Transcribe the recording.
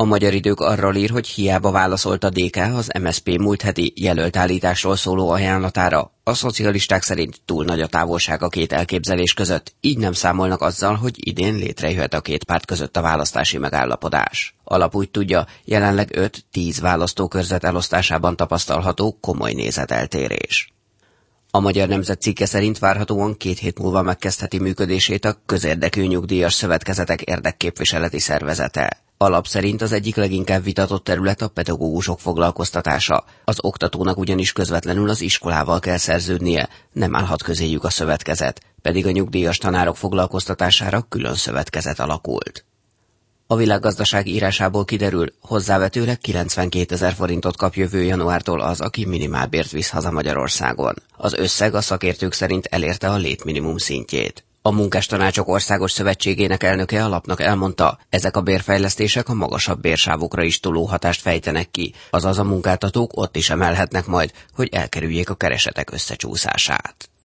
A Magyar Idők arról ír, hogy hiába válaszolt a DK az MSZP múlt heti jelöltállításról szóló ajánlatára. A szocialisták szerint túl nagy a távolság a két elképzelés között, így nem számolnak azzal, hogy idén létrejöhet a két párt között a választási megállapodás. A lap úgy tudja, jelenleg 5-10 választókörzet elosztásában tapasztalható komoly nézeteltérés. A Magyar Nemzet cikke szerint várhatóan 2 hét múlva megkezdheti működését a Közérdekű Nyugdíjas Szövetkezetek érdekképviseleti szervezete. A lap szerint az egyik leginkább vitatott terület a pedagógusok foglalkoztatása. Az oktatónak ugyanis közvetlenül az iskolával kell szerződnie, nem állhat közéjük a szövetkezet, pedig a nyugdíjas tanárok foglalkoztatására külön szövetkezet alakult. A Világgazdaság írásából kiderül, hozzávetőleg 92 000 forintot kap jövő januártól az, aki minimálbért visz haza Magyarországon. Az összeg a szakértők szerint elérte a létminimum szintjét. A Munkástanácsok Országos Szövetségének elnöke a lapnak elmondta, ezek a bérfejlesztések a magasabb bérsávokra is tolóhatást fejtenek ki, azaz a munkáltatók ott is emelhetnek majd, hogy elkerüljék a keresetek összecsúszását.